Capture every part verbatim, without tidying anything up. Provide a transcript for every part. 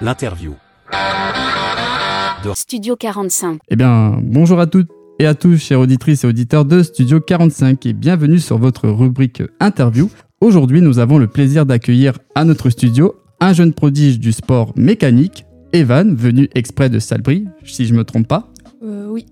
L'interview. De... Studio quarante-cinq. Eh bien, bonjour à toutes et à tous, chères auditrices et auditeurs de Studio quarante-cinq, et bienvenue sur votre rubrique Interview. Aujourd'hui, nous avons le plaisir d'accueillir à notre studio un jeune prodige du sport mécanique, Evan, venu exprès de Salbris, si je ne me trompe pas. Euh, oui.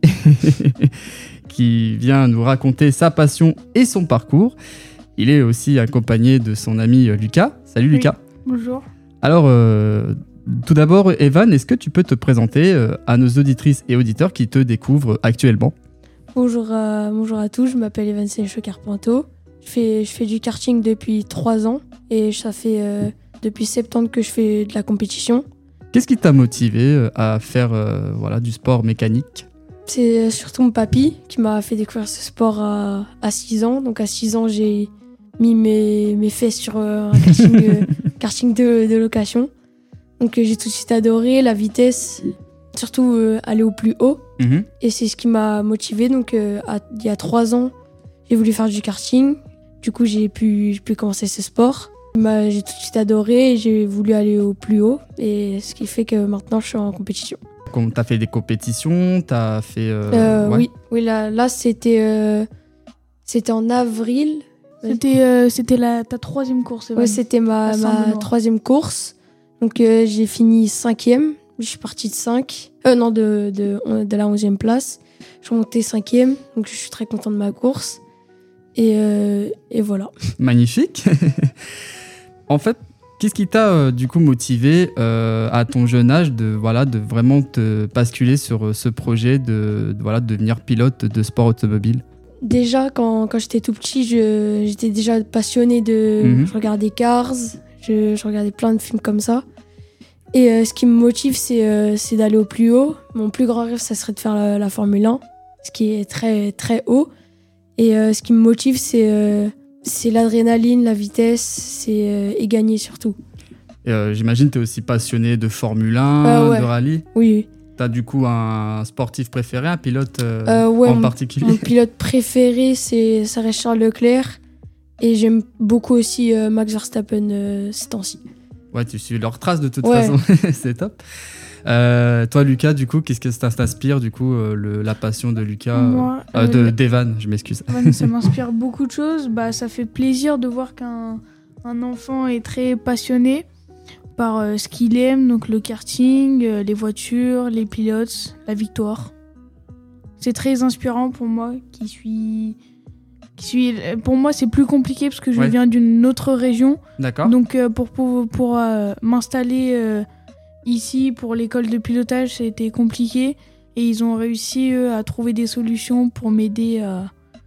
Qui vient nous raconter sa passion et son parcours. Il est aussi accompagné de son ami Lucas. Salut Oui. Lucas. Bonjour. Alors, euh, tout d'abord, Evan, est-ce que tu peux te présenter euh, à nos auditrices et auditeurs qui te découvrent actuellement ? Bonjour à, bonjour à tous, je m'appelle Evan Sénéchaux-Carpento. Je fais, je fais du karting depuis trois ans et ça fait euh, depuis septembre que je fais de la compétition. Qu'est-ce qui t'a motivé euh, à faire euh, voilà, du sport mécanique ? C'est surtout mon papy qui m'a fait découvrir ce sport à, à six ans. Donc à six ans, j'ai mis mes, mes fesses sur euh, un karting, euh, karting de, de location. Donc euh, j'ai tout de suite adoré la vitesse, surtout euh, aller au plus haut. Mmh. Et c'est ce qui m'a motivé. Donc euh, à, il y a trois ans, j'ai voulu faire du karting. Du coup, j'ai pu, j'ai pu commencer ce sport. Bah, j'ai tout de suite adoré et j'ai voulu aller au plus haut. Et ce qui fait que maintenant, je suis en compétition. Tu as fait des compétitions, tu as fait... Euh, Euh, ouais. Oui, oui là, là c'était, euh, c'était en avril. C'était, euh, c'était la, ta troisième course, Evan. Ouais, c'était ma, À ma Saint-Benoît. troisième course. Donc euh, j'ai fini cinquième. Je suis partie de cinq. Euh, non, de, de, de la onzième place. Je suis montée cinquième. Donc je suis très content de ma course. Et, euh, et voilà. Magnifique. En fait, qu'est-ce qui t'a euh, du coup motivé euh, à ton jeune âge de, voilà, de vraiment te basculer sur euh, ce projet de, de, voilà, de devenir pilote de sport automobile ? Déjà, quand, quand j'étais tout petit, je, j'étais déjà passionnée de... Mhm. Je regardais Cars, je, je regardais plein de films comme ça. Et euh, ce qui me motive, c'est, euh, c'est d'aller au plus haut. Mon plus grand rêve, ça serait de faire la, la Formule un, ce qui est très, très haut. Et euh, ce qui me motive, c'est, euh, c'est l'adrénaline, la vitesse, c'est, euh, et gagner surtout. Et, euh, j'imagine que tu es aussi passionné de Formule un, Euh, ouais. de rallye. Oui, Tu as du coup un sportif préféré, un pilote euh, Euh, ouais, en mon- particulier ? mon pilote préféré, c'est, ça reste Charles Leclerc. Et j'aime beaucoup aussi euh, Max Verstappen euh, ces temps-ci. Ouais, tu suis leurs traces de toute Ouais. façon, c'est top. Euh, toi, Lucas, du coup, qu'est-ce que ça t'inspire, du coup, euh, le, la passion de Lucas, Moi, euh, de euh, d'Evan, je m'excuse. Evan, ça m'inspire beaucoup de choses. Bah, ça fait plaisir de voir qu'un un enfant est très passionné par euh, ce qu'il aime, donc le karting, euh, les voitures, les pilotes, la victoire. C'est très inspirant pour moi qui suis... Qui suis pour moi, c'est plus compliqué parce que je Ouais. viens d'une autre région. D'accord. Donc euh, pour, pour, pour euh, m'installer euh, ici pour l'école de pilotage, ça a été compliqué et ils ont réussi eux, à trouver des solutions pour m'aider à-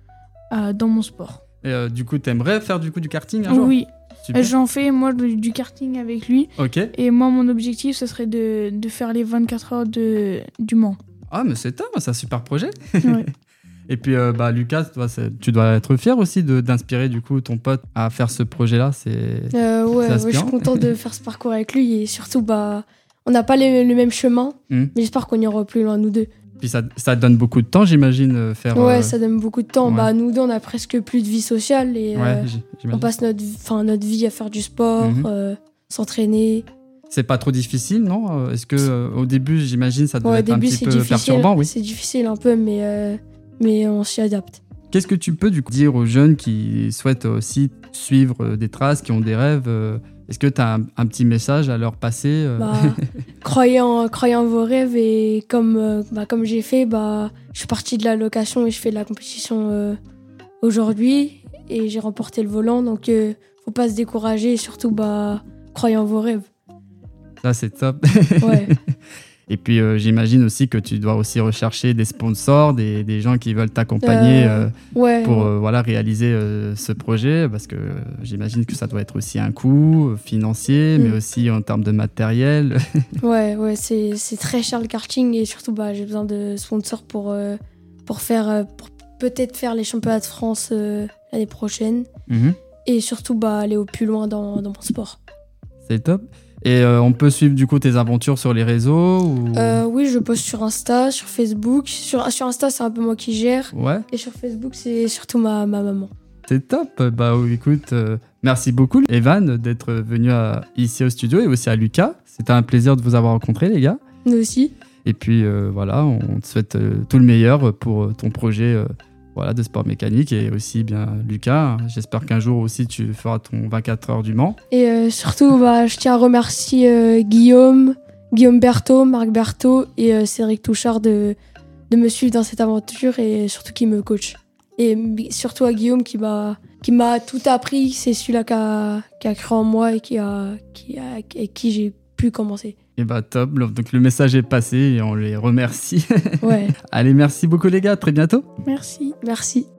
à- dans mon sport. Et euh, du coup, t'aimerais faire du coup du karting un jour ? Oui, Super. j'en fais moi du, du karting avec lui Ok. et moi mon objectif ce serait de, de faire les vingt-quatre heures de, du Mans. Ah, mais c'est top, c'est un super projet. Ouais. Et puis, euh, bah, Lucas, toi, c'est- tu dois être fier aussi de, d'inspirer du coup ton pote à faire ce projet-là. C'est... Euh, ouais, C'est ouais, je inspirant. suis contente de faire ce parcours avec lui. Et surtout, bah, on n'a pas les- le même chemin. Mm. Mais j'espère qu'on ira plus loin, nous deux. Puis ça, ça donne beaucoup de temps, j'imagine, euh, faire. Ouais, euh, ça donne beaucoup de temps. ouais. Bah, nous deux, on a presque plus de vie sociale. Et Ouais, euh, j- on j'imagine. passe notre, enfin, notre vie à faire du sport, Mhm. euh, s'entraîner. C'est pas trop difficile, non ? Euh, Est-ce que euh, au début, j'imagine, ça devait Ouais, au être un début, petit c'est peu difficile. perturbant, oui. C'est difficile un peu, mais, euh, mais on s'y adapte. Qu'est-ce que tu peux du coup dire aux jeunes qui souhaitent aussi suivre euh, des traces, qui ont des rêves euh, Est-ce que tu as un, un petit message à leur passer euh Bah, croyez, en, croyez en vos rêves. Et comme, euh, bah, comme j'ai fait, bah, je suis partie de la location et je fais de la compétition euh, aujourd'hui. Et j'ai remporté le volant. Donc, euh, faut pas se décourager. Et surtout, bah, croyez en vos rêves. Ça, c'est top. Ouais. Et puis, euh, j'imagine aussi que tu dois aussi rechercher des sponsors, des, des gens qui veulent t'accompagner Euh, euh, Ouais. pour euh, voilà, réaliser euh, ce projet, parce que euh, j'imagine que ça doit être aussi un coût euh, financier, Mm. mais aussi en termes de matériel. Ouais, ouais, c'est, c'est très cher le karting et surtout bah, j'ai besoin de sponsors pour, euh, pour, faire, euh, pour peut-être faire les championnats de France euh, l'année prochaine Mhm. et surtout bah, aller au plus loin dans, dans mon sport. C'est top. Et euh, on peut suivre du coup tes aventures sur les réseaux ou... Euh, oui, je poste sur Insta, sur Facebook. Sur, sur Insta, c'est un peu moi qui gère Ouais. et sur Facebook, c'est surtout ma, ma maman. C'est top. Bah oui, écoute, euh, merci beaucoup Evan d'être venu à- ici au studio et aussi à Lucas. C'était un plaisir de vous avoir rencontrés les gars. Nous aussi. Et puis euh, voilà, on te souhaite euh, tout le meilleur pour euh, ton projet euh, voilà, de sport mécanique et aussi bien Lucas. J'espère qu'un jour aussi tu feras ton vingt-quatre heures du Mans. Et euh, surtout, bah, je tiens à remercier euh, Guillaume, Guillaume Berthaud, Marc Berthaud et euh, Cédric Touchard de, de me suivre dans cette aventure et surtout qui me coach. Et m- surtout à Guillaume qui m'a, qui m'a tout appris. C'est celui-là qui a, qui a cru en moi et qui a, qui a, avec qui j'ai pu commencer. Et bah top, donc le message est passé et on les remercie. Ouais, Allez, merci beaucoup les gars, à très bientôt. Merci. merci.